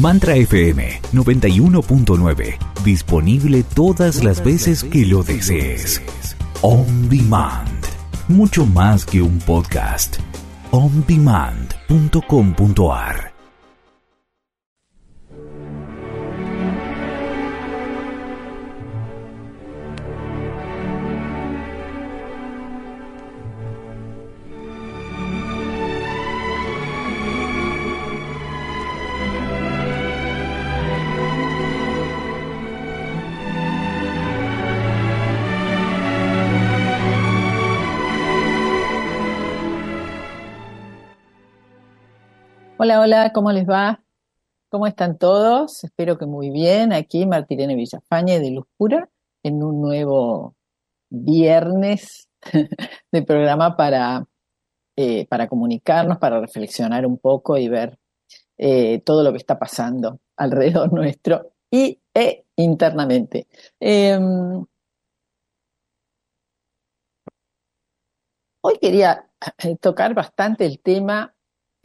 Mantra FM 91.9. Disponible todas las veces que lo desees. On Demand. Mucho más que un podcast. ondemand.com.ar. Hola, hola, ¿cómo les va? ¿Cómo están todos? Espero que muy bien. Aquí Martirene Villafañe de Luz Pura en un nuevo viernes de programa para comunicarnos, para reflexionar un poco y ver todo lo que está pasando alrededor nuestro e internamente. Hoy quería tocar bastante el tema,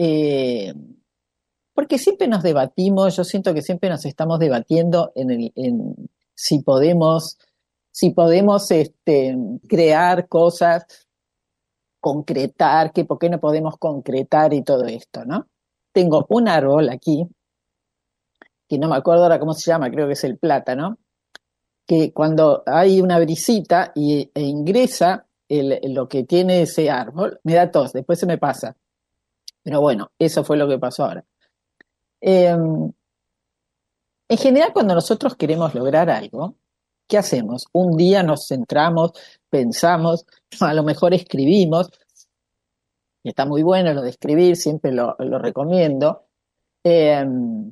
porque siempre nos debatimos, yo siento que siempre nos estamos debatiendo en si podemos crear cosas, concretar, que por qué no podemos concretar y todo esto, ¿no? Tengo un árbol aquí, que no me acuerdo ahora cómo se llama, creo que es el plátano, que cuando hay una brisita e ingresa lo que tiene ese árbol, me da tos, después se me pasa. Pero bueno, eso fue lo que pasó ahora. En general, cuando nosotros queremos lograr algo, ¿qué hacemos? Un día nos centramos, pensamos, a lo mejor escribimos, y está muy bueno lo de escribir, siempre lo recomiendo. Eh,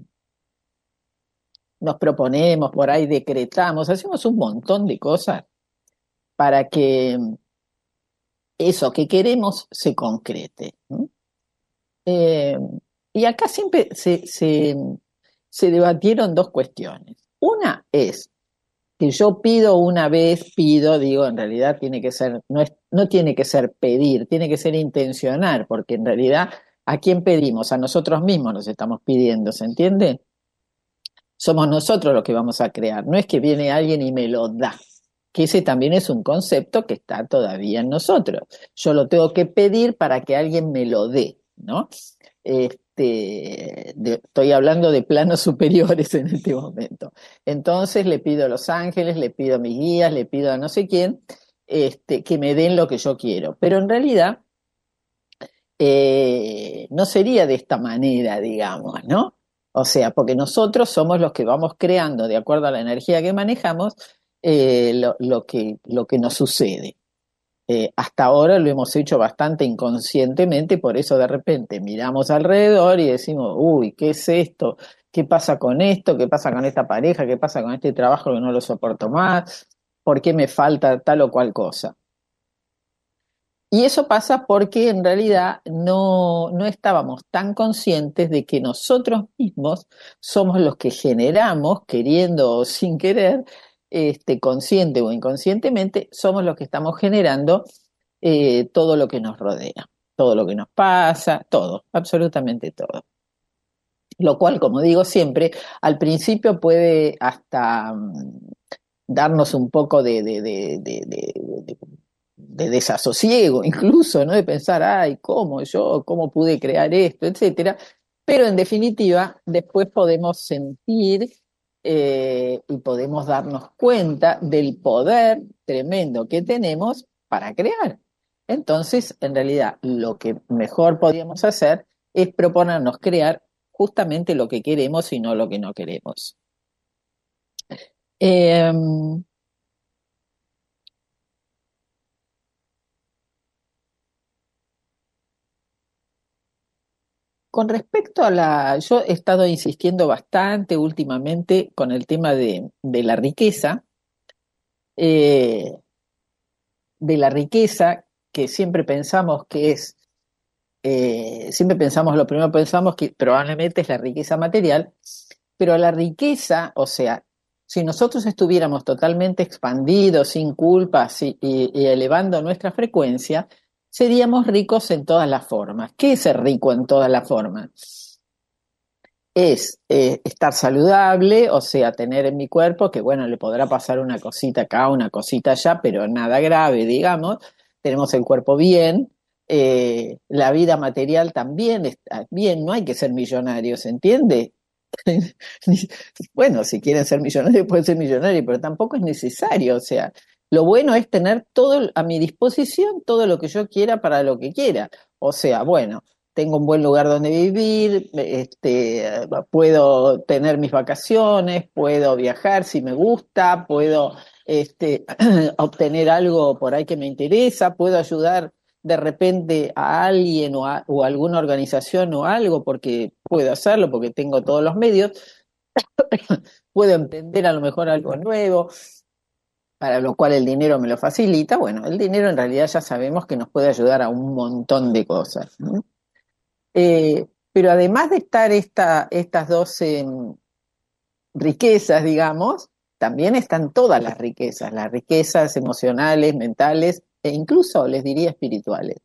Nos proponemos, por ahí decretamos, hacemos un montón de cosas para que eso que queremos se concrete, ¿no? Eh, y acá siempre se debatieron dos cuestiones. Una es que yo digo, en realidad tiene que ser, no tiene que ser pedir, tiene que ser intencionar, porque en realidad, ¿a quién pedimos? A nosotros mismos nos estamos pidiendo, ¿se entiende? Somos nosotros los que vamos a crear, no es que viene alguien y me lo da, que ese también es un concepto que está todavía en nosotros. Yo lo tengo que pedir para que alguien me lo dé, ¿no? Estoy hablando de planos superiores en este momento. Entonces le pido a los ángeles, le pido a mis guías, le pido a no sé quién, que me den lo que yo quiero. Pero en realidad no sería de esta manera, digamos, ¿no? O sea, porque nosotros somos los que vamos creando, de acuerdo a la energía que manejamos, lo que nos sucede. Hasta ahora lo hemos hecho bastante inconscientemente, por eso de repente miramos alrededor y decimos, uy, ¿qué es esto? ¿Qué pasa con esto? ¿Qué pasa con esta pareja? ¿Qué pasa con este trabajo que no lo soporto más? ¿Por qué me falta tal o cual cosa? Y eso pasa porque en realidad no estábamos tan conscientes de que nosotros mismos somos los que generamos, queriendo o sin querer, consciente o inconscientemente, somos los que estamos generando todo lo que nos rodea, todo lo que nos pasa, todo, absolutamente todo. Lo cual, como digo siempre, al principio puede hasta darnos un poco de desasosiego, incluso, ¿no? De pensar, ay, ¿cómo pude crear esto, etcétera. Pero en definitiva, después podemos sentir y podemos darnos cuenta del poder tremendo que tenemos para crear. Entonces, en realidad, lo que mejor podríamos hacer es proponernos crear justamente lo que queremos y no lo que no queremos. Eh, Con respecto yo he estado insistiendo bastante últimamente con el tema de la riqueza, eh, que siempre pensamos siempre pensamos, lo primero pensamos que probablemente es la riqueza material, pero la riqueza, o sea, si nosotros estuviéramos totalmente expandidos, sin culpas y elevando nuestra frecuencia, seríamos ricos en todas las formas. ¿Qué es ser rico en todas las formas? es estar saludable, o sea, tener en mi cuerpo, que bueno, le podrá pasar una cosita acá, una cosita allá, pero nada grave, digamos, tenemos el cuerpo bien, la vida material también está bien, no hay que ser millonarios, ¿se entiende? Bueno, si quieren ser millonarios, pueden ser millonarios, pero tampoco es necesario, o sea, lo bueno es tener todo a mi disposición, todo lo que yo quiera para lo que quiera, o sea, bueno, tengo un buen lugar donde vivir, puedo tener mis vacaciones, puedo viajar si me gusta, puedo obtener algo por ahí que me interesa, puedo ayudar de repente a alguien o a alguna organización o algo porque puedo hacerlo, porque tengo todos los medios, puedo emprender a lo mejor algo nuevo, para lo cual el dinero me lo facilita. Bueno, el dinero en realidad ya sabemos que nos puede ayudar a un montón de cosas, ¿no? Pero además de estar estas dos riquezas, digamos, también están todas las riquezas emocionales, mentales e incluso, les diría, espirituales.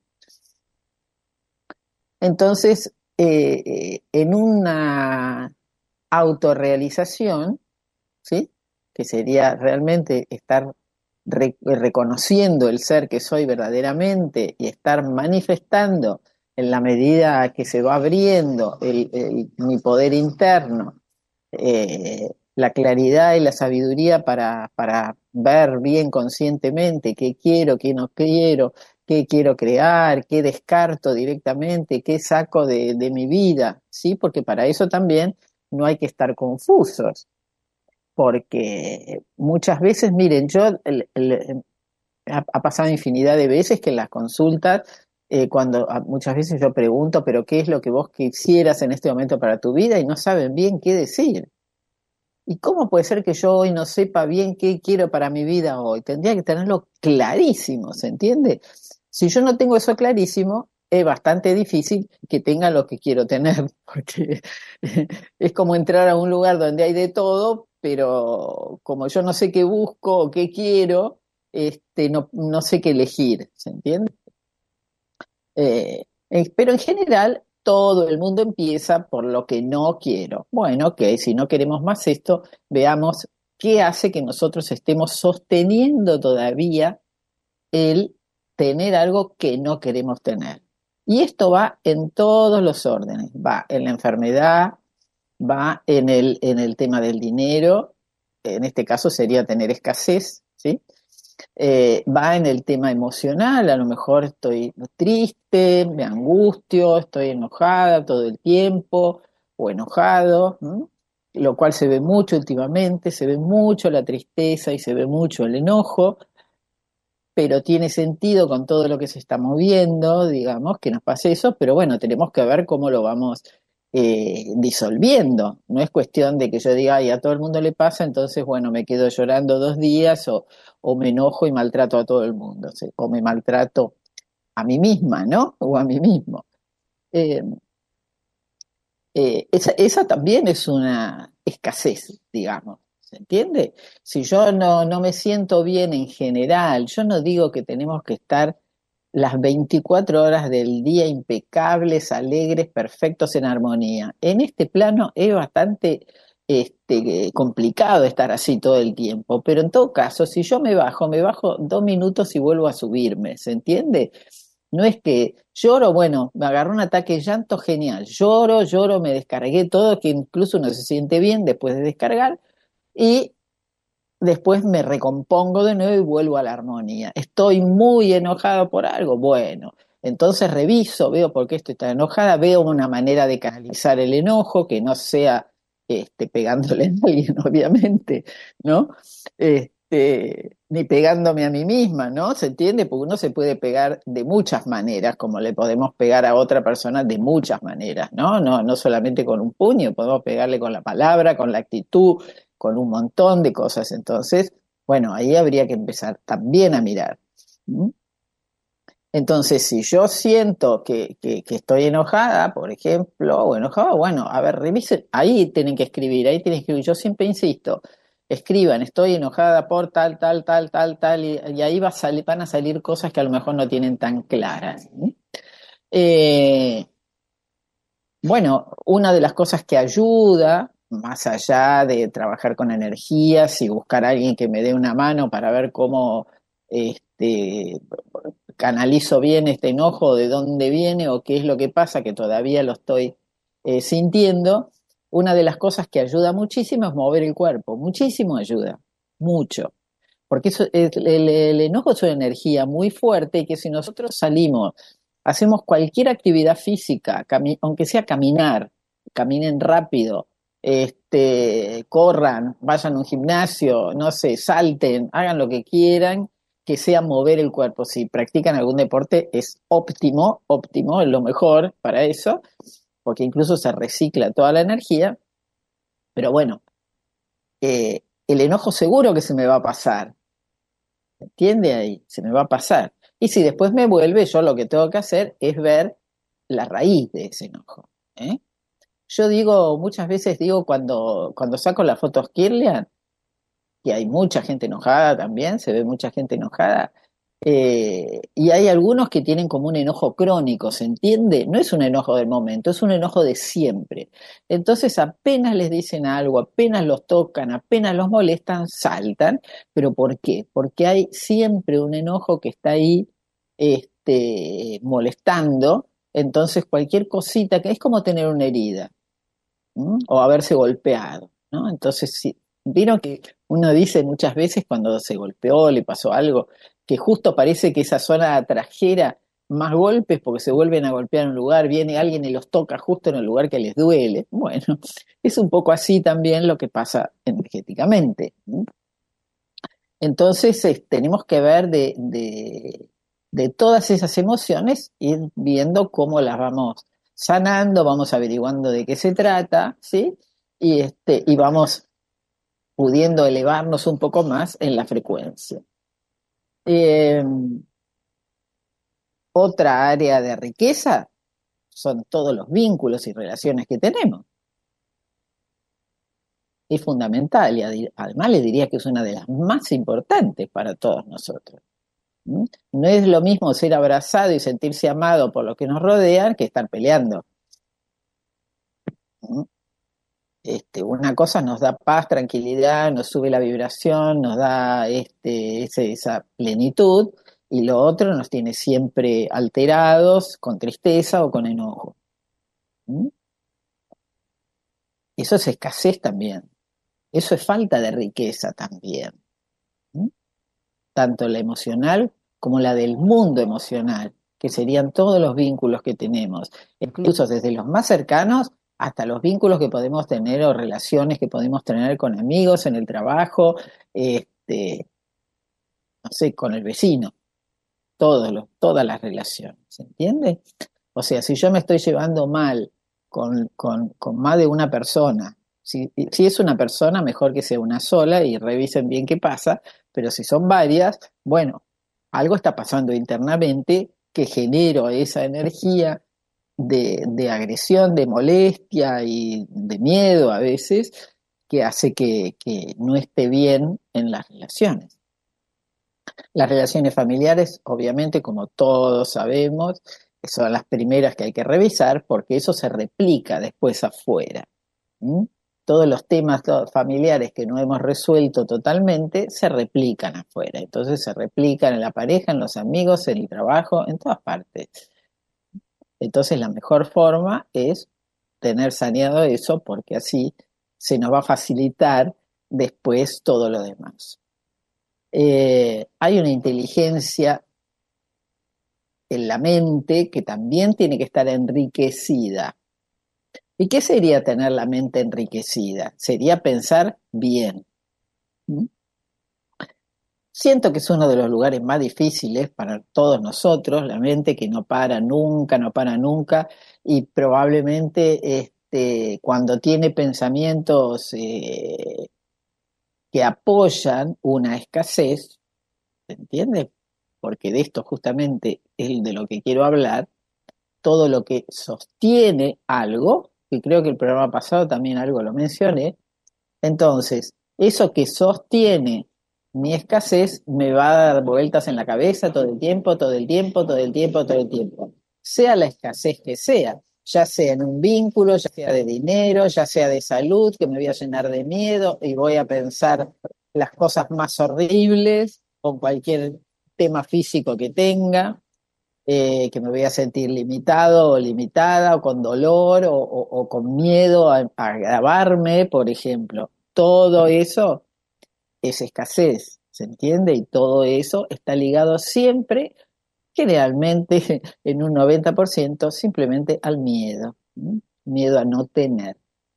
Entonces, en una autorrealización, ¿sí? Que sería realmente estar reconociendo el ser que soy verdaderamente y estar manifestando en la medida que se va abriendo mi poder interno, la claridad y la sabiduría para ver bien conscientemente qué quiero, qué no quiero, qué quiero crear, qué descarto directamente, qué saco de mi vida, ¿sí? Porque para eso también no hay que estar confusos, porque muchas veces, miren, ha pasado infinidad de veces que en las consultas, muchas veces yo pregunto, pero ¿qué es lo que vos quisieras en este momento para tu vida? Y no saben bien qué decir. ¿Y cómo puede ser que yo hoy no sepa bien qué quiero para mi vida hoy? Tendría que tenerlo clarísimo, ¿se entiende? Si yo no tengo eso clarísimo, es bastante difícil que tenga lo que quiero tener, porque es como entrar a un lugar donde hay de todo, pero como yo no sé qué busco o qué quiero, no sé qué elegir, ¿se entiende? Pero en general, todo el mundo empieza por lo que no quiero. Bueno, ok, si no queremos más esto, veamos qué hace que nosotros estemos sosteniendo todavía el tener algo que no queremos tener. Y esto va en todos los órdenes, va en la enfermedad, va en el tema del dinero, en este caso sería tener escasez, ¿sí? Va en el tema emocional, a lo mejor estoy triste, me angustio, estoy enojada todo el tiempo o enojado, ¿no? Lo cual se ve mucho últimamente, se ve mucho la tristeza y se ve mucho el enojo, pero tiene sentido con todo lo que se está moviendo, digamos, que nos pase eso, pero bueno, tenemos que ver cómo lo vamos disolviendo. No es cuestión de que yo diga, ay, a todo el mundo le pasa, entonces, bueno, me quedo llorando 2 días o me enojo y maltrato a todo el mundo, ¿sí? O me maltrato a mí misma, ¿no? O a mí mismo. Eh, esa también es una escasez, digamos, ¿se entiende? Si yo no me siento bien en general, yo no digo que tenemos que estar las 24 horas del día impecables, alegres, perfectos, en armonía. En este plano es bastante complicado estar así todo el tiempo, pero en todo caso, si yo me bajo 2 minutos y vuelvo a subirme, ¿se entiende? No es que lloro, bueno, me agarró un ataque de llanto, genial, lloro, me descargué todo, que incluso uno se siente bien después de descargar, y después me recompongo de nuevo y vuelvo a la armonía. Estoy muy enojado por algo, bueno, entonces reviso, veo por qué estoy tan enojada, veo una manera de canalizar el enojo que no sea pegándole a alguien, obviamente, ¿no? Ni pegándome a mí misma, ¿no? ¿Se entiende? Porque uno se puede pegar de muchas maneras, como le podemos pegar a otra persona de muchas maneras, ¿no? No solamente con un puño, podemos pegarle con la palabra, con la actitud, con un montón de cosas. Entonces, bueno, ahí habría que empezar también a mirar. ¿Mm? Entonces, si yo siento que estoy enojada, por ejemplo, o enojado, bueno, a ver, revisen, ahí tienen que escribir. Yo siempre insisto, escriban, estoy enojada por tal, tal, tal, tal, tal, y ahí van a salir cosas que a lo mejor no tienen tan claras. ¿Sí? Eh, Bueno, una de las cosas que ayuda, más allá de trabajar con energías y buscar a alguien que me dé una mano para ver cómo este, canalizo bien este enojo, de dónde viene o qué es lo que pasa, que todavía lo estoy sintiendo, una de las cosas que ayuda muchísimo es mover el cuerpo. Muchísimo ayuda, mucho. Porque el enojo es una energía muy fuerte y que si nosotros salimos, hacemos cualquier actividad física, aunque sea caminar, caminen rápido, corran, vayan a un gimnasio, no sé, salten, hagan lo que quieran, que sea mover el cuerpo. Si practican algún deporte es óptimo, óptimo, es lo mejor para eso, porque incluso se recicla toda la energía, pero bueno, el enojo seguro que se me va a pasar. ¿Entiende ahí? Se me va a pasar. Y si después me vuelve, yo lo que tengo que hacer es ver la raíz de ese enojo. ¿Eh? Yo digo, muchas veces digo, cuando saco las fotos Kirlian, que hay mucha gente enojada también, se ve mucha gente enojada, y hay algunos que tienen como un enojo crónico, ¿se entiende? No es un enojo del momento, es un enojo de siempre. Entonces apenas les dicen algo, apenas los tocan, apenas los molestan, saltan. ¿Pero por qué? Porque hay siempre un enojo que está ahí molestando, entonces cualquier cosita, que es como tener una herida, ¿m? O haberse golpeado, ¿no? Entonces, sí, vino que uno dice muchas veces cuando se golpeó, le pasó algo, que justo parece que esa zona trajera más golpes porque se vuelven a golpear en un lugar, viene alguien y los toca justo en el lugar que les duele. Bueno, es un poco así también lo que pasa energéticamente. ¿M? Entonces, tenemos que ver de todas esas emociones, ir viendo cómo las vamos sanando, vamos averiguando de qué se trata, ¿sí? Y vamos pudiendo elevarnos un poco más en la frecuencia. Eh, Otra área de riqueza son todos los vínculos y relaciones que tenemos. Es fundamental y además le diría que es una de las más importantes para todos nosotros. ¿Mm? No es lo mismo ser abrazado y sentirse amado por los que nos rodean que estar peleando. ¿Mm? Una cosa nos da paz, tranquilidad, nos sube la vibración, nos da esa plenitud, y lo otro nos tiene siempre alterados, con tristeza o con enojo. ¿Mm? Eso es escasez también, eso es falta de riqueza también. ¿Mm? Tanto la emocional como la del mundo emocional, que serían todos los vínculos que tenemos, incluso desde los más cercanos hasta los vínculos que podemos tener o relaciones que podemos tener con amigos en el trabajo, no sé, con el vecino, todas las relaciones, ¿se entiende? O sea, si yo me estoy llevando mal con más de una persona, si es una persona, mejor que sea una sola y revisen bien qué pasa, pero si son varias, bueno, algo está pasando internamente que genera esa energía de agresión, de molestia y de miedo a veces, que hace que no esté bien en las relaciones. Las relaciones familiares, obviamente, como todos sabemos, son las primeras que hay que revisar porque eso se replica después afuera. ¿Mm? Todos los temas familiares que no hemos resuelto totalmente se replican afuera. Entonces se replican en la pareja, en los amigos, en el trabajo, en todas partes. Entonces la mejor forma es tener saneado eso porque así se nos va a facilitar después todo lo demás. Hay una inteligencia en la mente que también tiene que estar enriquecida. ¿Y qué sería tener la mente enriquecida? Sería pensar bien. ¿Mm? Siento que es uno de los lugares más difíciles para todos nosotros, la mente que no para nunca, no para nunca, y probablemente cuando tiene pensamientos que apoyan una escasez, ¿se entiende? Porque de esto justamente es de lo que quiero hablar, todo lo que sostiene algo, que creo que el programa pasado también algo lo mencioné, entonces, eso que sostiene mi escasez me va a dar vueltas en la cabeza todo el tiempo, todo el tiempo, todo el tiempo, todo el tiempo. Sea la escasez que sea. ya sea en un vínculo, ya sea de dinero, ya sea de salud, que me voy a llenar de miedo y voy a pensar las cosas más horribles o cualquier tema físico que tenga, que me voy a sentir limitado o limitada o con dolor o con miedo a agravarme, por ejemplo. Todo eso es escasez, ¿se entiende? Y todo eso está ligado siempre, generalmente en un 90%, simplemente al miedo. ¿Mm? Miedo a no tener.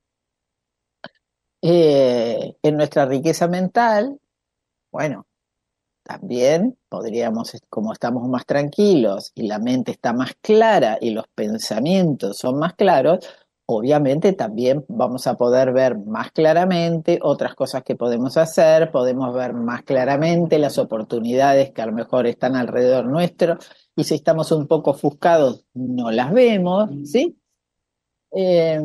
En nuestra riqueza mental, bueno, también podríamos, como estamos más tranquilos y la mente está más clara y los pensamientos son más claros, obviamente también vamos a poder ver más claramente otras cosas que podemos hacer, podemos ver más claramente las oportunidades que a lo mejor están alrededor nuestro y si estamos un poco ofuscados no las vemos, ¿sí? Eh,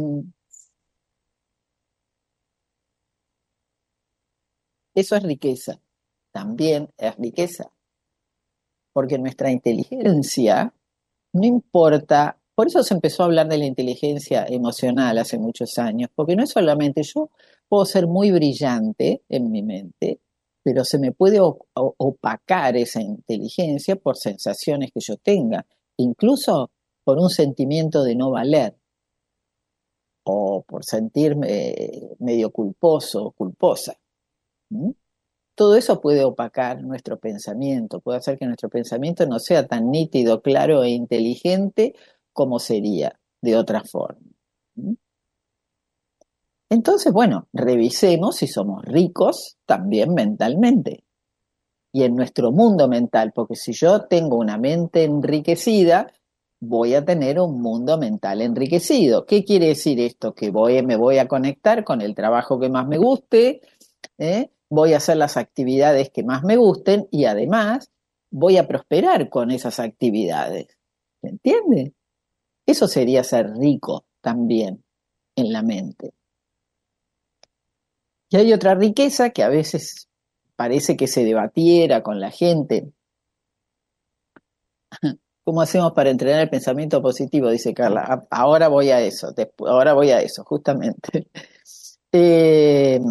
Eso es riqueza, también es riqueza, porque nuestra inteligencia no importa, por eso se empezó a hablar de la inteligencia emocional hace muchos años, porque no es solamente yo puedo ser muy brillante en mi mente, pero se me puede opacar esa inteligencia por sensaciones que yo tenga, incluso por un sentimiento de no valer o por sentirme medio culposo o culposa. ¿Mm? Todo eso puede opacar nuestro pensamiento, puede hacer que nuestro pensamiento no sea tan nítido, claro e inteligente como sería de otra forma. ¿Mm? Entonces, bueno, revisemos si somos ricos también mentalmente y en nuestro mundo mental, porque si yo tengo una mente enriquecida, voy a tener un mundo mental enriquecido. ¿Qué quiere decir esto? Que me voy a conectar con el trabajo que más me guste, voy a hacer las actividades que más me gusten y además voy a prosperar con esas actividades. ¿Se entiende? Eso sería ser rico también en la mente. Y hay otra riqueza que a veces parece que se debatiera con la gente. ¿Cómo hacemos para entrenar el pensamiento positivo? Dice Carla. Ahora voy a eso, ahora voy a eso, justamente. Eh,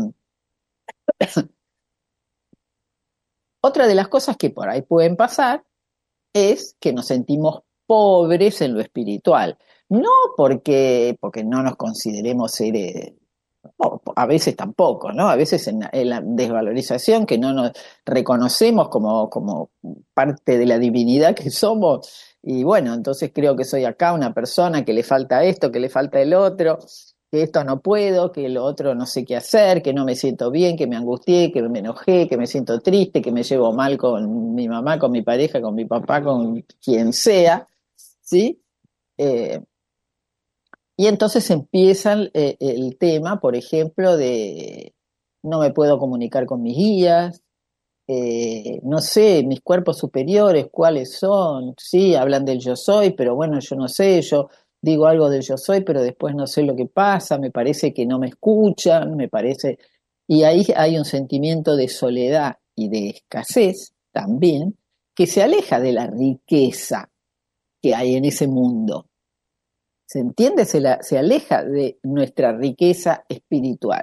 Otra de las cosas que por ahí pueden pasar es que nos sentimos pobres en lo espiritual. No porque no nos consideremos seres, a veces tampoco, ¿no? A veces en la desvalorización que no nos reconocemos como parte de la divinidad que somos. Y bueno, entonces creo que soy acá una persona que le falta esto, que le falta el otro, que esto no puedo, que lo otro no sé qué hacer, que no me siento bien, que me angustié, que me enojé, que me siento triste, que me llevo mal con mi mamá, con mi pareja, con mi papá, con quien sea, ¿sí? Eh, y entonces empieza el tema, por ejemplo, de no me puedo comunicar con mis guías, no sé, mis cuerpos superiores, cuáles son, sí, hablan del yo soy, pero bueno, yo no sé, yo digo algo del yo soy, pero después no sé lo que pasa, me parece que no me escuchan, me parece, y ahí hay un sentimiento de soledad y de escasez también, que se aleja de la riqueza que hay en ese mundo. ¿Se entiende? Se aleja de nuestra riqueza espiritual.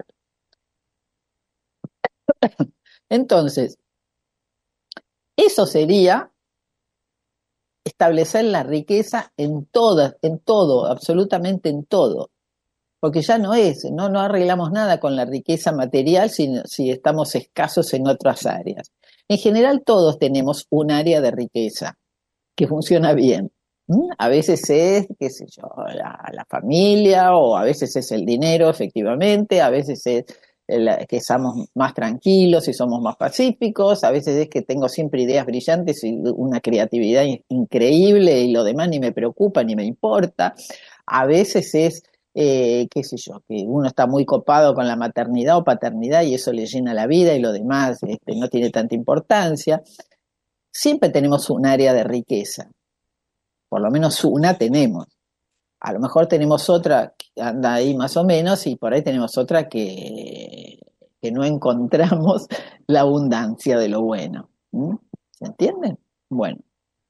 Entonces, eso sería establecer la riqueza en todas, en todo, absolutamente en todo. Porque ya no arreglamos nada con la riqueza material si estamos escasos en otras áreas. En general todos tenemos un área de riqueza que funciona bien. ¿Mm? A veces es, qué sé yo, la familia, o a veces es el dinero, efectivamente, a veces es que estamos más tranquilos y somos más pacíficos, a veces es que tengo siempre ideas brillantes y una creatividad increíble y lo demás ni me preocupa ni me importa. A veces es, qué sé yo, que uno está muy copado con la maternidad o paternidad y eso le llena la vida y lo demás no tiene tanta importancia. Siempre tenemos un área de riqueza, por lo menos una tenemos. A lo mejor tenemos otra que anda ahí más o menos y por ahí tenemos otra que no encontramos la abundancia de lo bueno. ¿Mm? ¿Se entiende? Bueno,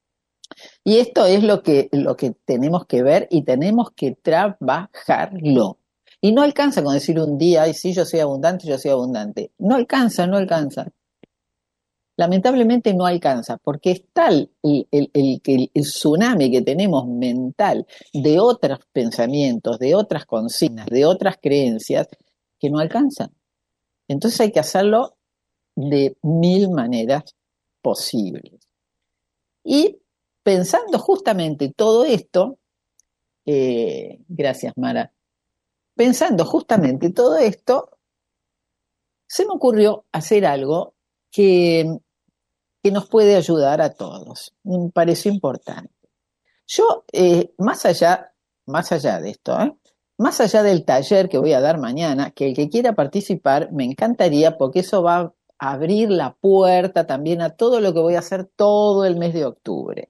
Y esto es lo que tenemos que ver y tenemos que trabajarlo. Y no alcanza con decir un día, ay, sí, yo soy abundante, yo soy abundante. No alcanza, no alcanza. Lamentablemente no alcanza, porque es tal el tsunami que tenemos mental de otros pensamientos, de otras consignas, de otras creencias, que no alcanza. Entonces hay que hacerlo de mil maneras posibles. Y pensando justamente todo esto, gracias Mara, pensando justamente todo esto, se me ocurrió hacer algo que, que nos puede ayudar a todos. Me pareció importante. Yo, más allá de esto, más allá del taller que voy a dar mañana, que el que quiera participar, me encantaría porque eso va a abrir la puerta también a todo lo que voy a hacer todo el mes de octubre.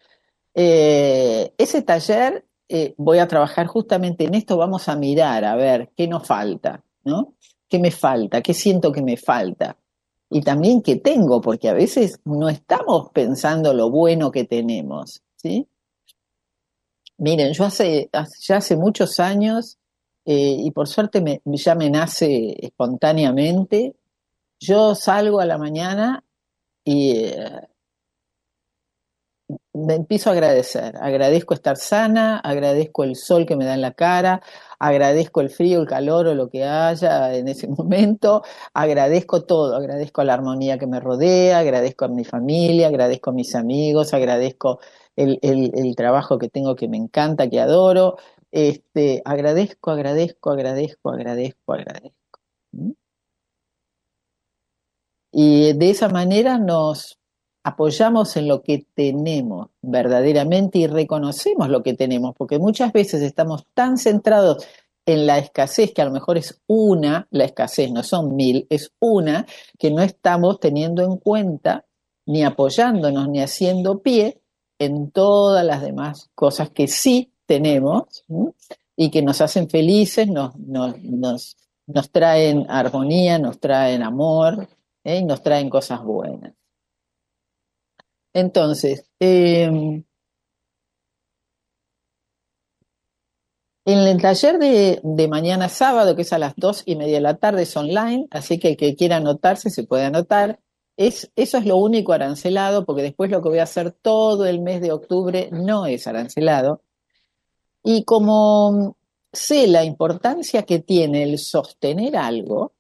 Ese taller voy a trabajar justamente en esto, vamos a mirar a ver qué nos falta, ¿no? ¿Qué me falta? ¿Qué siento que me falta? Y también qué tengo, porque a veces no estamos pensando lo bueno que tenemos, ¿sí? Miren, ya hace muchos años, y por suerte ya me nace espontáneamente, yo salgo a la mañana y me empiezo a agradecer. Agradezco estar sana, agradezco el sol que me da en la cara, agradezco el frío, el calor o lo que haya en ese momento, agradezco todo, agradezco la armonía que me rodea, agradezco a mi familia, agradezco a mis amigos, agradezco el trabajo que tengo que me encanta, que adoro. Agradezco, agradezco, agradezco, agradezco, agradezco. ¿Mm? Y de esa manera nos apoyamos en lo que tenemos verdaderamente y reconocemos lo que tenemos, porque muchas veces estamos tan centrados en la escasez, que a lo mejor es una, la escasez no son mil, es una, que no estamos teniendo en cuenta, ni apoyándonos, ni haciendo pie en todas las demás cosas que sí tenemos, ¿sí? Y que nos hacen felices, nos traen armonía, nos traen amor, y nos traen cosas buenas. Entonces, en el taller de mañana sábado, que es a las 2:30 de la tarde, es online, así que el que quiera anotarse se puede anotar. Eso es lo único arancelado, porque después lo que voy a hacer todo el mes de octubre no es arancelado. Y como sé la importancia que tiene el sostener algo,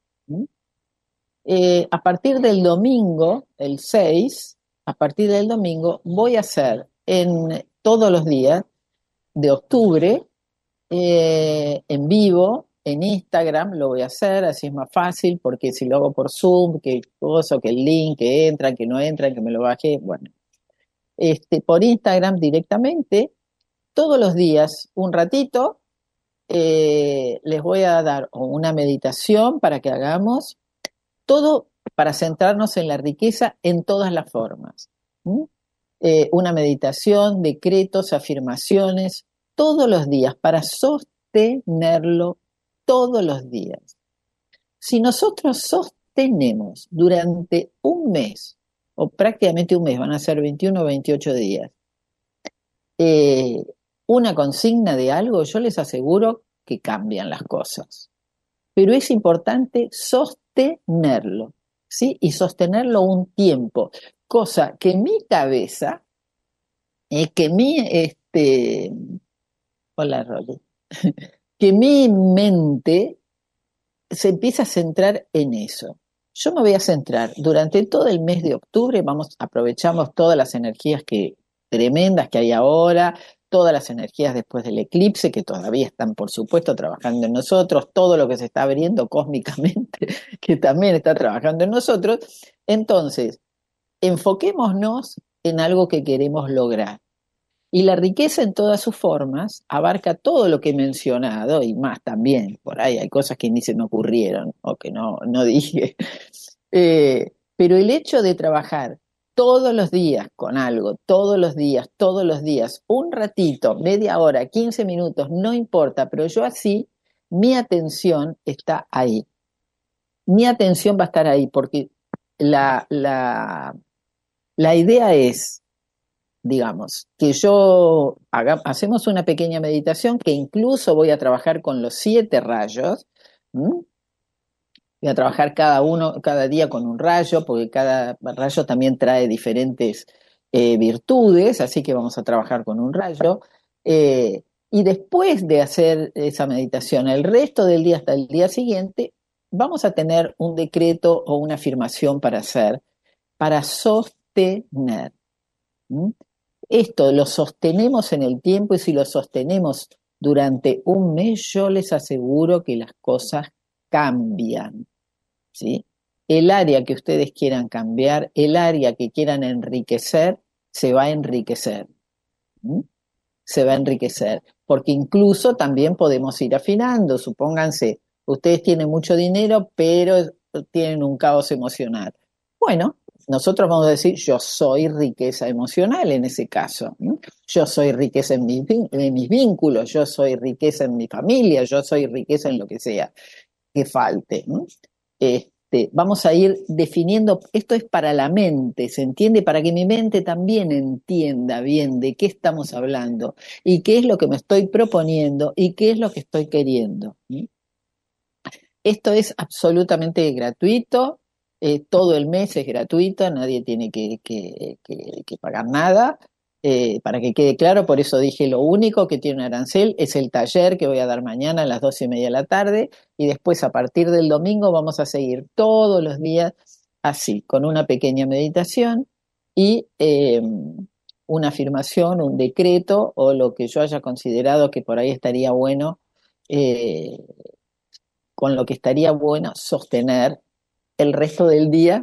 a partir del domingo, el 6, a partir del domingo, voy a hacer en todos los días de octubre, en vivo, en Instagram, lo voy a hacer, así es más fácil, porque si lo hago por Zoom, que cosa, que el link, que entra, que no entra, que me lo bajé, bueno, por Instagram directamente, todos los días, un ratito, les voy a dar una meditación para que hagamos todo para centrarnos en la riqueza en todas las formas. ¿Mm? Una meditación, decretos, afirmaciones, todos los días, para sostenerlo todos los días. Si nosotros sostenemos durante un mes, o prácticamente un mes, van a ser 21 o 28 días, eh, una consigna de algo, yo les aseguro que cambian las cosas. Pero es importante sostenerlo, ¿sí? Y sostenerlo un tiempo, cosa que mi cabeza, que mi, hola Rolly, que mi mente se empieza a centrar en eso. Yo me voy a centrar durante todo el mes de octubre, aprovechamos todas las energías tremendas que hay ahora, todas las energías después del eclipse, que todavía están, por supuesto, trabajando en nosotros, todo lo que se está abriendo cósmicamente, que también está trabajando en nosotros. Entonces, enfoquémonos en algo que queremos lograr. Y la riqueza en todas sus formas abarca todo lo que he mencionado y más también. Por ahí hay cosas que ni se me ocurrieron o que no dije. Pero el hecho de trabajar todos los días con algo, todos los días, un ratito, media hora, 15 minutos, no importa, pero yo así, mi atención está ahí. Mi atención va a estar ahí porque la idea es digamos, que hacemos una pequeña meditación que incluso voy a trabajar con los 7 rayos. ¿Mm? Voy a trabajar cada día con un rayo, porque cada rayo también trae diferentes virtudes, así que vamos a trabajar con un rayo. Y después de hacer esa meditación, el resto del día hasta el día siguiente, vamos a tener un decreto o una afirmación para hacer, para sostener. ¿Mm? Esto lo sostenemos en el tiempo y si lo sostenemos durante un mes, yo les aseguro que las cosas cambian. ¿Sí? El área que ustedes quieran cambiar, el área que quieran enriquecer, se va a enriquecer. ¿Mm? Se va a enriquecer. Porque incluso también podemos ir afinando. Supónganse, ustedes tienen mucho dinero, pero tienen un caos emocional. Bueno, nosotros vamos a decir, yo soy riqueza emocional en ese caso. ¿Mm? Yo soy riqueza en mis vínculos, yo soy riqueza en mi familia, yo soy riqueza en lo que sea que falte. ¿Mm? Vamos a ir definiendo, esto es para la mente, ¿se entiende? Para que mi mente también entienda bien de qué estamos hablando y qué es lo que me estoy proponiendo y qué es lo que estoy queriendo. ¿Sí? Esto es absolutamente gratuito, todo el mes es gratuito, nadie tiene que pagar nada. Para que quede claro, por eso dije lo único que tiene un arancel es el taller que voy a dar mañana a las 12:30 de la tarde y después a partir del domingo vamos a seguir todos los días así, con una pequeña meditación y una afirmación, un decreto o lo que yo haya considerado que por ahí estaría bueno, eh, con lo que estaría bueno sostener el resto del día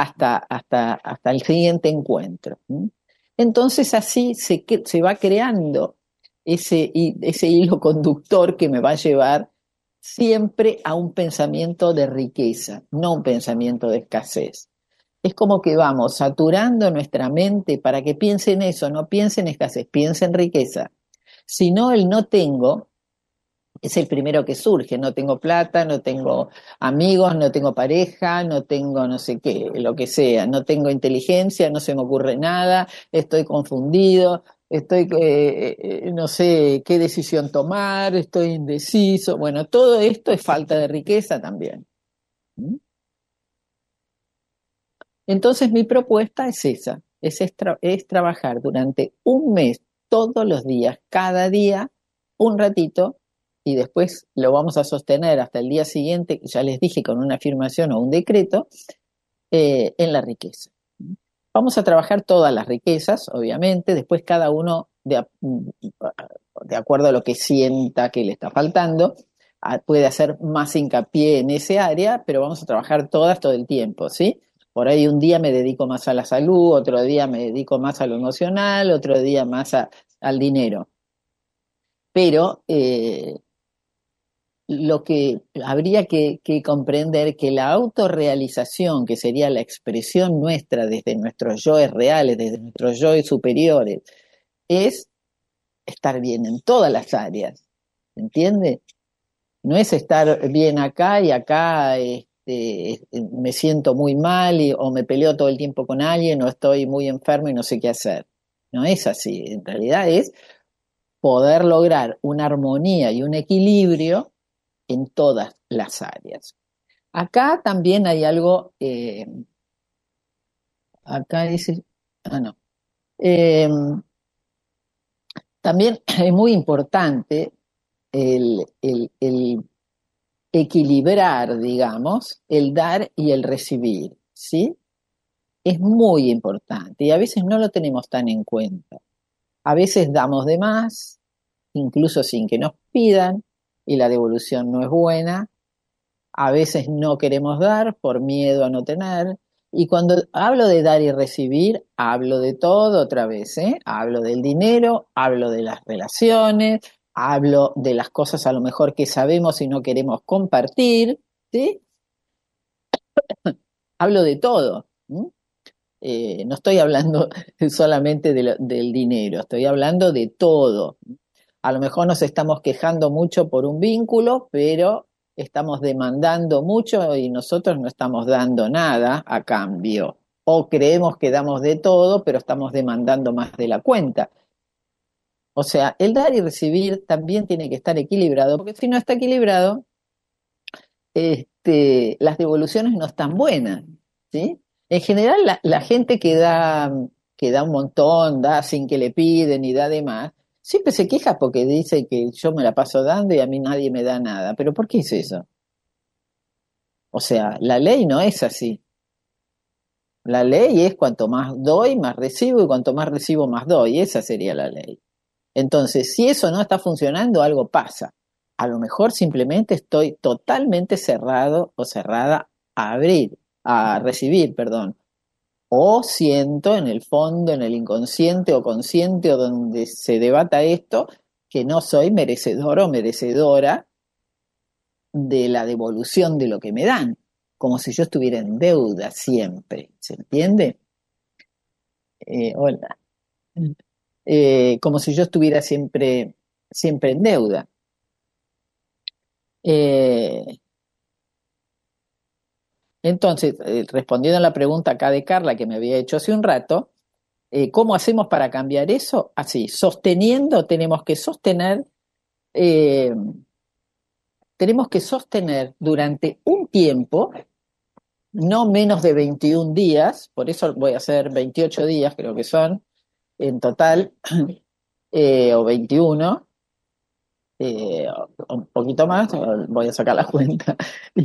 hasta el siguiente encuentro. ¿Mm? Entonces así se va creando ese hilo conductor que me va a llevar siempre a un pensamiento de riqueza, no un pensamiento de escasez. Es como que vamos saturando nuestra mente para que piense en eso, no piense en escasez, piense en riqueza. Si no, el no tengo es el primero que surge. No tengo plata, no tengo amigos, no tengo pareja, no tengo no sé qué, lo que sea, no tengo inteligencia, no se me ocurre nada, estoy confundido, no sé qué decisión tomar, estoy indeciso. Bueno, todo esto es falta de riqueza también. ¿Mm? Entonces mi propuesta es esa, es trabajar durante un mes, todos los días, cada día, un ratito, y después lo vamos a sostener hasta el día siguiente, ya les dije, con una afirmación o un decreto, en la riqueza. Vamos a trabajar todas las riquezas, obviamente, después cada uno, de acuerdo a lo que sienta que le está faltando, puede hacer más hincapié en ese área, pero vamos a trabajar todas todo el tiempo, ¿sí? Por ahí un día me dedico más a la salud, otro día me dedico más a lo emocional, otro día más al dinero. Pero lo que habría que comprender que la autorrealización, que sería la expresión nuestra desde nuestros yoes reales, desde nuestros yoes superiores, es estar bien en todas las áreas, ¿entiende? No es estar bien acá y acá me siento muy mal o me peleo todo el tiempo con alguien o estoy muy enfermo y no sé qué hacer. No es así, en realidad es poder lograr una armonía y un equilibrio en todas las áreas. Acá también hay algo, acá dice, no. Eh, También es muy importante el equilibrar, digamos, el dar y el recibir, ¿sí? Es muy importante y a veces no lo tenemos tan en cuenta. A veces damos de más, incluso sin que nos pidan, y la devolución no es buena. A veces no queremos dar por miedo a no tener. Y cuando hablo de dar y recibir, hablo de todo otra vez, ¿eh? Hablo del dinero, hablo de las relaciones, hablo de las cosas a lo mejor que sabemos y no queremos compartir, ¿sí? Hablo de todo. ¿Mm? No estoy hablando solamente del dinero, estoy hablando de todo. A lo mejor nos estamos quejando mucho por un vínculo, pero estamos demandando mucho y nosotros no estamos dando nada a cambio. o creemos que damos de todo, pero estamos demandando más de la cuenta. O sea, el dar y recibir también tiene que estar equilibrado, porque si no está equilibrado, las devoluciones no están buenas, ¿sí? En general, la gente que da un montón, da sin que le piden y da de más, siempre se queja porque dice que yo me la paso dando y a mí nadie me da nada. ¿Pero por qué es eso? O sea, la ley no es así. La ley es cuanto más doy, más recibo, y cuanto más recibo, más doy. Esa sería la ley. Entonces, si eso no está funcionando, algo pasa. A lo mejor simplemente estoy totalmente cerrado o cerrada a abrir, a recibir, perdón. O siento en el fondo, en el inconsciente o consciente o donde se debata esto, que no soy merecedor o merecedora de la devolución de lo que me dan, como si yo estuviera en deuda siempre. ¿Se entiende? Hola. Como si yo estuviera siempre, siempre en deuda. Eh, entonces, respondiendo a la pregunta acá de Carla que me había hecho hace un rato, ¿cómo hacemos para cambiar eso? Así, sosteniendo, eh, tenemos que sostener durante un tiempo, no menos de 21 días, por eso voy a hacer 28 días, creo que son en total, o 21, un poquito más, voy a sacar la cuenta.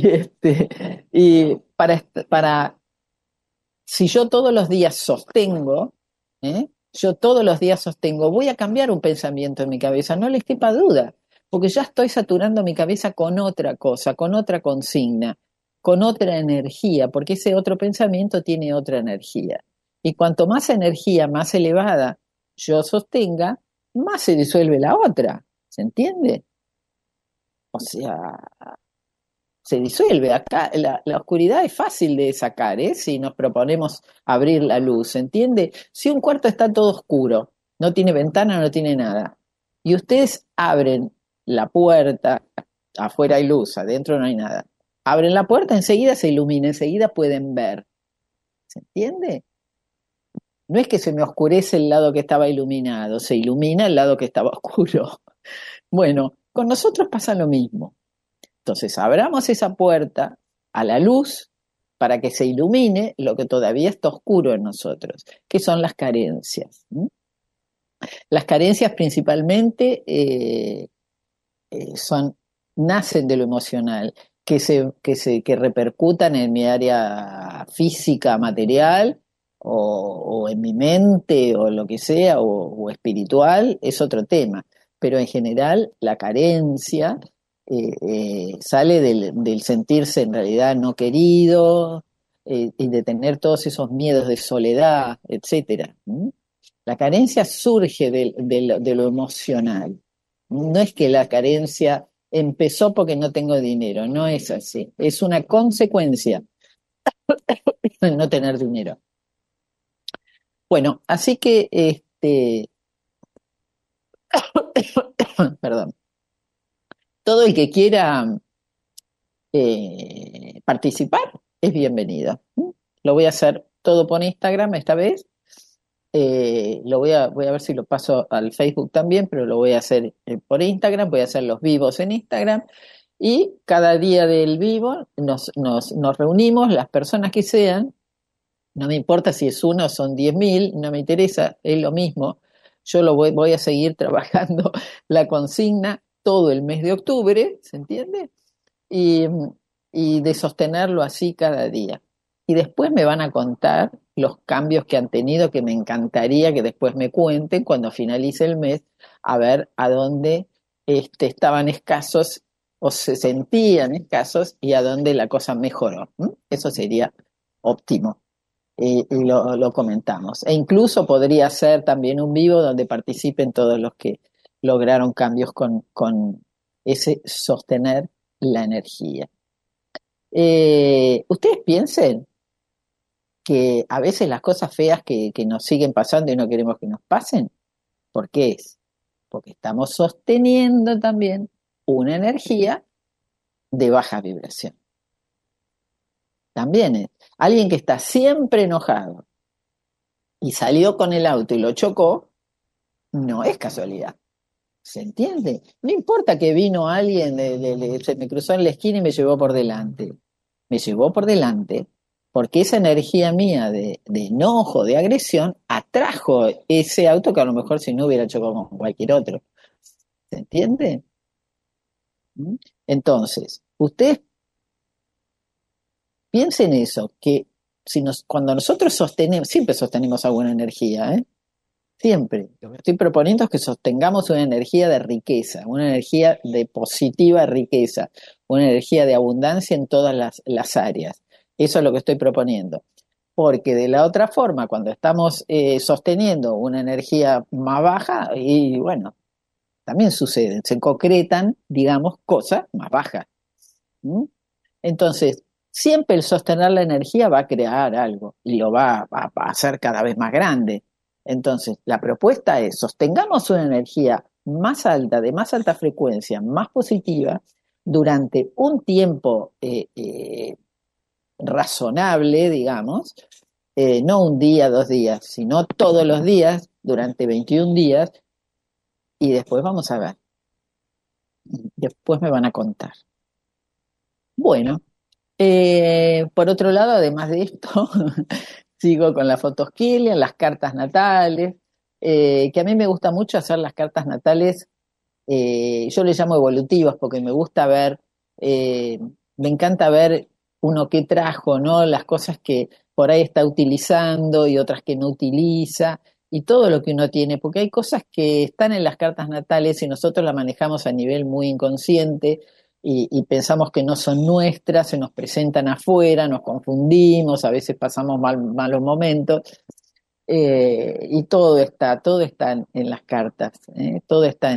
Y para si yo todos los días sostengo, yo todos los días sostengo, voy a cambiar un pensamiento en mi cabeza, no les quepa duda, porque ya estoy saturando mi cabeza con otra cosa, con otra consigna, con otra energía, porque ese otro pensamiento tiene otra energía. Y cuanto más energía más elevada yo sostenga, más se disuelve la otra. ¿Se entiende? O sea, se disuelve. Acá la oscuridad es fácil de sacar, ¿eh? Si nos proponemos abrir la luz, ¿entiende? Si un cuarto está todo oscuro, no tiene ventana, no tiene nada, y ustedes abren la puerta, afuera hay luz, adentro no hay nada. Abren la puerta, enseguida se ilumina, enseguida pueden ver. ¿Se entiende? No es que se me oscurece el lado que estaba iluminado, se ilumina el lado que estaba oscuro. Bueno, con nosotros pasa lo mismo. Entonces, abramos esa puerta a la luz para que se ilumine lo que todavía está oscuro en nosotros, que son las carencias. Las carencias principalmente nacen de lo emocional, que repercutan en mi área física, material, o en mi mente, o lo que sea, o espiritual, es otro tema. Pero en general, la carencia sale del sentirse en realidad no querido, y de tener todos esos miedos de soledad, etcétera. La carencia surge de lo emocional. No es que la carencia empezó porque no tengo dinero, no es así. Es una consecuencia de no tener dinero. Bueno, así que, perdón, todo el que quiera participar es bienvenido. Lo voy a hacer todo por Instagram esta vez. Voy a ver si lo paso al Facebook también, pero lo voy a hacer por Instagram, voy a hacer los vivos en Instagram y cada día del vivo nos reunimos, las personas que sean, no me importa si es uno o son 10.000, no me interesa, es lo mismo. Yo voy a seguir trabajando la consigna todo el mes de octubre, ¿se entiende? Y, y de sostenerlo así cada día. Y después me van a contar los cambios que han tenido, que me encantaría que después me cuenten cuando finalice el mes, a ver a dónde estaban escasos o se sentían escasos y a dónde la cosa mejoró. Eso sería óptimo. Y lo comentamos. E incluso podría ser también un vivo donde participen todos los que lograron cambios con ese sostener la energía. Ustedes piensen que a veces las cosas feas que nos siguen pasando y no queremos que nos pasen, ¿por qué es? Porque estamos sosteniendo también una energía de baja vibración. también es. Alguien que está siempre enojado y salió con el auto y lo chocó, no es casualidad. ¿Se entiende? No importa que vino alguien, se me cruzó en la esquina y me llevó por delante. Me llevó por delante porque esa energía mía de enojo, de agresión, atrajo ese auto que a lo mejor si no hubiera chocado con cualquier otro. ¿Se entiende? ¿Mm? Entonces, ustedes piensen eso, que cuando nosotros sostenemos, siempre sostenemos alguna energía, ¿eh? Siempre. Lo que estoy proponiendo es que sostengamos una energía de riqueza, una energía de positiva riqueza, una energía de abundancia en todas las áreas. Eso es lo que estoy proponiendo. Porque de la otra forma, cuando estamos sosteniendo una energía más baja, y bueno, también suceden, se concretan, digamos, cosas más bajas. ¿Mm? Entonces, siempre el sostener la energía va a crear algo y lo va a hacer cada vez más grande. Entonces, la propuesta es, sostengamos una energía más alta, de más alta frecuencia, más positiva, durante un tiempo razonable, digamos, no un día, 2 días, sino todos los días, durante 21 días, y después vamos a ver. Después me van a contar. Bueno. Por otro lado, además de esto, sigo con las fotosquilias, las cartas natales, que a mí me gusta mucho hacer las cartas natales, yo les llamo evolutivas porque me gusta ver, eh, me encanta ver uno qué trajo, ¿no? Las cosas que por ahí está utilizando y otras que no utiliza, y todo lo que uno tiene, porque hay cosas que están en las cartas natales y nosotros las manejamos a nivel muy inconsciente y pensamos que no son nuestras, se nos presentan afuera, nos confundimos, a veces pasamos malos momentos, y todo está en las cartas, todo está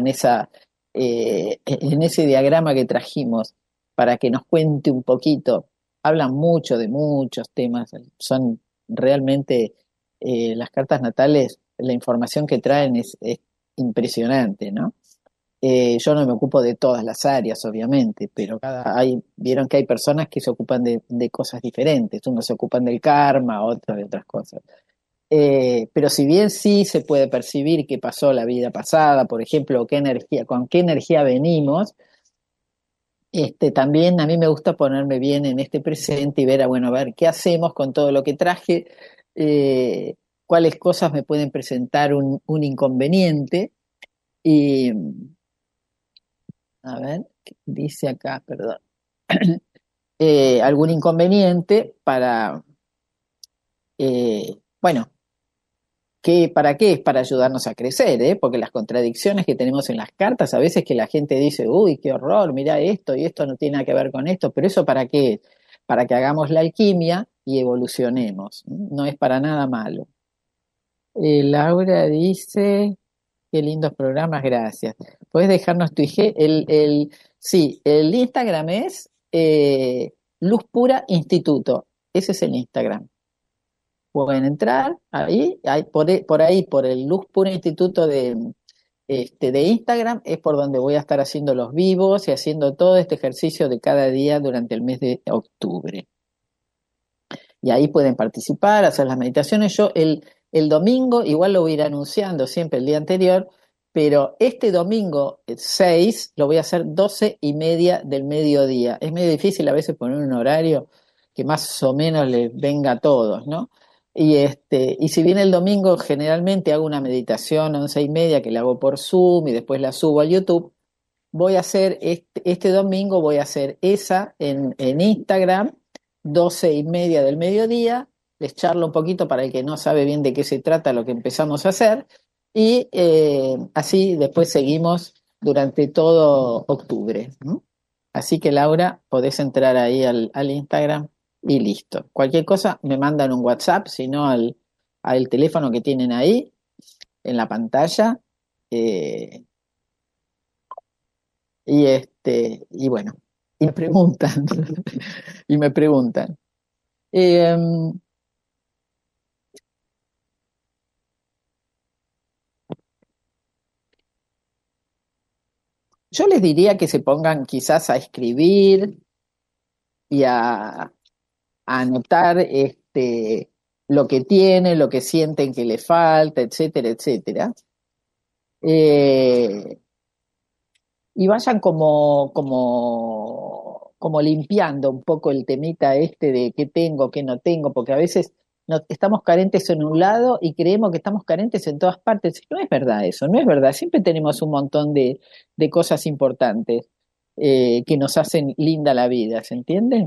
en ese diagrama que trajimos para que nos cuente un poquito. Hablan mucho de muchos temas, son realmente las cartas natales, la información que traen es impresionante, ¿no? Yo no me ocupo de todas las áreas, obviamente, pero vieron que hay personas que se ocupan de cosas diferentes, unos se ocupan del karma, otros de otras cosas. Pero si bien sí se puede percibir qué pasó la vida pasada, por ejemplo, con qué energía venimos, también a mí me gusta ponerme bien en este presente y ver, bueno, a ver qué hacemos con todo lo que traje, eh, cuáles cosas me pueden presentar un inconveniente. Y, a ver, ¿qué dice acá? Perdón. Algún inconveniente bueno, ¿para qué? Es para ayudarnos a crecer, ¿eh? Porque las contradicciones que tenemos en las cartas, a veces que la gente dice, uy, qué horror, mira esto y esto no tiene nada que ver con esto, pero eso ¿para qué? Para que hagamos la alquimia y evolucionemos, no es para nada malo. Laura dice, qué lindos programas, gracias. ¿Puedes dejarnos tu IG? Sí, el Instagram es Luz Pura Instituto, ese es el Instagram. Pueden entrar ahí, por ahí, por el Luz Pura Instituto de Instagram, es por donde voy a estar haciendo los vivos y haciendo todo este ejercicio de cada día durante el mes de octubre. Y ahí pueden participar, hacer las meditaciones. Yo el domingo, igual lo voy a ir anunciando siempre el día anterior, pero este domingo 6 lo voy a hacer 12:30 del mediodía. Es medio difícil a veces poner un horario que más o menos les venga a todos, ¿no? Y si bien el domingo generalmente hago una meditación 11:30 que la hago por Zoom y después la subo a YouTube, voy a hacer este domingo, voy a hacer esa en Instagram, 12:30 del mediodía. Les charlo un poquito para el que no sabe bien de qué se trata lo que empezamos a hacer. Y así después seguimos durante todo octubre. ¿No? Así que Laura, podés entrar ahí al Instagram y listo. Cualquier cosa me mandan un WhatsApp, si no al teléfono que tienen ahí en la pantalla. eh, y bueno, y me preguntan, y me preguntan. Eh, yo les diría que se pongan quizás a escribir y a anotar lo que tienen, lo que sienten que le falta, etcétera, etcétera. Y vayan como limpiando un poco el temita de qué tengo, qué no tengo, porque a veces estamos carentes en un lado y creemos que estamos carentes en todas partes. No es verdad eso, no es verdad. Siempre tenemos un montón de cosas importantes que nos hacen linda la vida, ¿se entiende?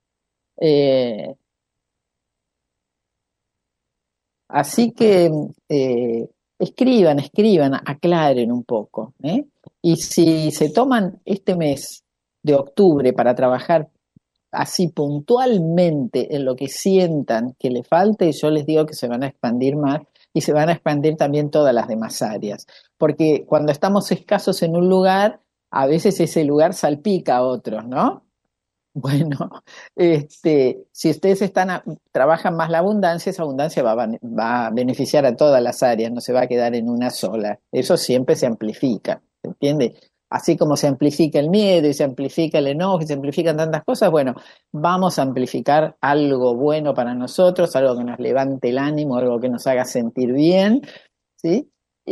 Así que escriban, aclaren un poco, ¿eh? Y si se toman este mes de octubre para trabajar así puntualmente en lo que sientan que le falte, yo les digo que se van a expandir más y se van a expandir también todas las demás áreas. Porque cuando estamos escasos en un lugar, a veces ese lugar salpica a otros, ¿no? Bueno, si ustedes trabajan más la abundancia, esa abundancia va a beneficiar a todas las áreas, no se va a quedar en una sola. Eso siempre se amplifica, ¿se entiende? Así como se amplifica el miedo y se amplifica el enojo y se amplifican tantas cosas, bueno, vamos a amplificar algo bueno para nosotros, algo que nos levante el ánimo, algo que nos haga sentir bien, ¿sí?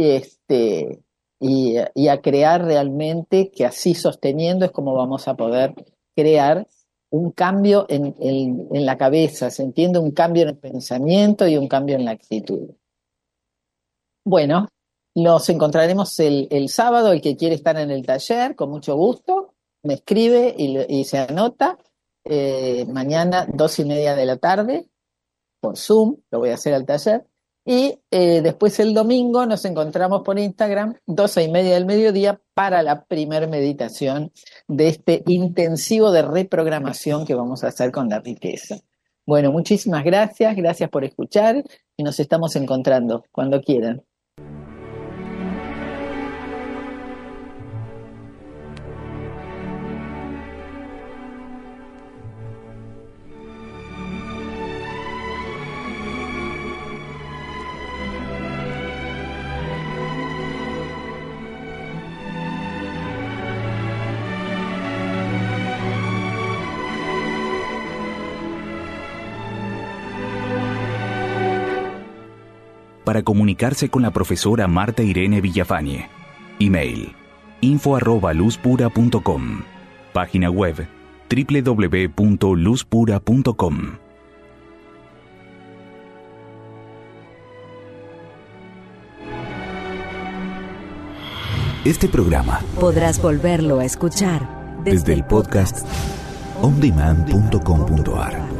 Y a crear realmente que así sosteniendo es como vamos a poder crear un cambio en la cabeza, se entiende, un cambio en el pensamiento y un cambio en la actitud. Bueno, nos encontraremos el sábado, el que quiere estar en el taller, con mucho gusto, me escribe y se anota. Mañana 2:30 de la tarde, por Zoom, lo voy a hacer al taller. Y después el domingo nos encontramos por Instagram, 12:30 del mediodía, para la primer meditación de este intensivo de reprogramación que vamos a hacer con la riqueza. Bueno, muchísimas gracias por escuchar y nos estamos encontrando cuando quieran. Para comunicarse con la profesora Marta Irene Villafañe. Email: info@luzpura.com. Página web: www.luzpura.com. Este programa podrás volverlo a escuchar desde el podcast ondemand.com.ar.